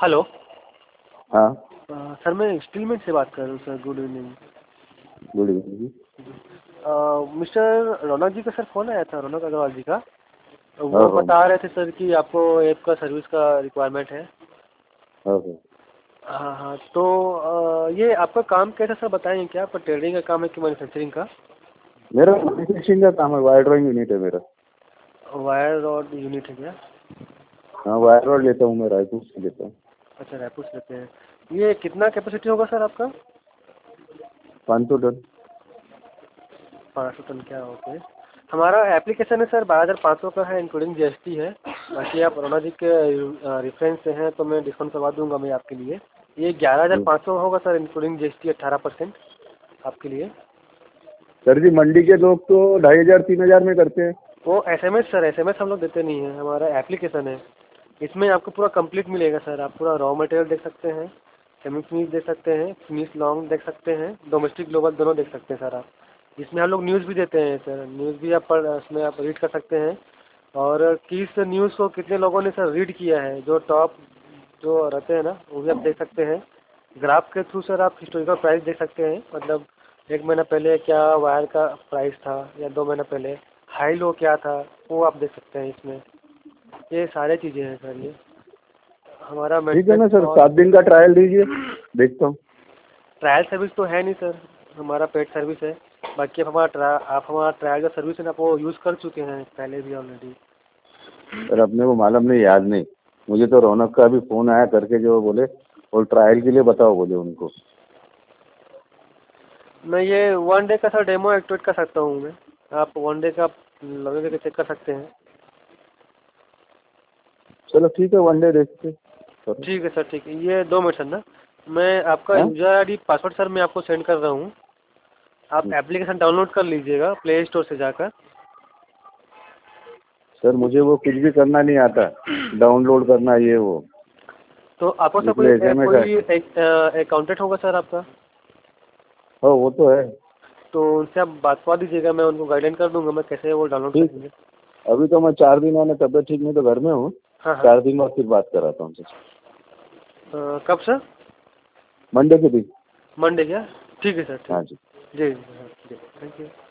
Hello. हाँ sir मैं steel mill से बात कर रहा हूँ sir. Good evening. Good evening. Mister Raunak ji का सर फ़ोन आया था, रौनक अग्रवाल जी का। हाँ वो हाँ बता रहे थे सर कि आपको ऐप का सर्विस का रिक्वायरमेंट है। हाँ हाँ। हाँ हाँ, तो ये आपका काम कैसा सर बताएंगे क्या? आपका ट्रेडिंग का काम है कि मैन्युफैक्चरिंग का? मेरा मैन्युफैक्चरिंग का काम है, वायर ड्राइंग यूनिट है मेरा। वायर रॉड यूनिट है क्या? हाँ वायर रॉड लेता हूँ मैं, रायपुर से लेता हूँ। अच्छा, रायपुर से लेते हैं। ये कितना कैपेसिटी होगा सर आपका? 500 टन। 500 टन क्या? ओके। हमारा एप्लीकेशन है सर 12,500 का है, इंक्लूडिंग जीएसटी है। बाकी आप रौनक जी के रेफरेंस से हैं तो मैं डिस्काउंट करवा दूंगा मैं आपके लिए। ये 11,500 होगा सर, इंक्लूडिंग जीएसटी 18% आपके लिए। सर जी मंडी के लोग तो 2,500 3,000 में करते हैं। वो एसएमएस सर, एसएमएस हम लोग देते नहीं हैं, हमारा एप्लीकेशन है। इसमें आपको पूरा कंप्लीट मिलेगा सर। आप पूरा रॉ मटेरियल देख सकते हैं, सेमी फिनिश देख सकते हैं, फिनिश लॉन्ग देख सकते हैं, डोमेस्टिक ग्लोबल दोनों देख सकते हैं सर आप। इसमें हम लोग न्यूज़ भी देते हैं सर, न्यूज़ भी आप पढ़ उसमें आप रीड कर सकते हैं। और किस न्यूज़ को कितने लोगों ने सर रीड किया है, जो टॉप जो रहते हैं ना, वो भी आप देख सकते हैं। ग्राफ के थ्रू सर आप हिस्टोरिकल प्राइस देख सकते हैं, मतलब 1 महीना पहले क्या वायर का प्राइस था या 2 महीना पहले हाई लो क्या था, वो आप देख सकते हैं इसमें। ये सारी चीज़ें हैं सर। ये हमारा ठीक है ना मेडिकल सर, और 7 दिन का ट्रायल दीजिए, देखता हूँ। ट्रायल सर्विस तो है नहीं सर, हमारा पेड सर्विस है। बाकी आप हमारा ट्रायल का सर्विस है ना, आप वो यूज़ कर चुके हैं पहले भी ऑलरेडी। सर अपने को मालूम नहीं, याद नहीं मुझे। तो रौनक का भी फोन आया करके, जो बोले और ट्रायल के लिए बताओ बोले उनको। मैं ये 1 डे का सर डेमो एक्टिवेट कर सकता हूँ मैं। आप 1 डे का लॉगिन करके चेक कर सकते हैं। चलो ठीक है, 1 डे देखते हैं। ठीक है सर, ठीक है। ये 2 मिनट सर ना, मैं आपका हाँ यूज़र आईडी पासवर्ड सर मैं आपको सेंड कर रहा हूँ। आप एप्लीकेशन डाउनलोड कर लीजिएगा प्ले स्टोर से जाकर। सर मुझे वो कुछ भी करना नहीं आता, डाउनलोड करना ये वो। तो आपको सर इसलिए SMS है। कोई अकाउंटेंट होगा सर आपका? हाँ वो तो है। तो उनसे आप बात करवा दीजिएगा, मैं उनको गाइडेंस कर दूंगा मैं कैसे वो डाउनलोड ठीक, करेंगे। अभी तो मैं 4 दिन मैंने तबियत ठीक नहीं तो घर में हूँ। हाँ हाँ। 4 दिन बाद फिर बात कराता हूँ सर। कब सर? मंडे के दिन। मंडे क्या? ठीक है सर, ठीक। हाँ जी। जी जी, हाँ, जी, थैंक यू।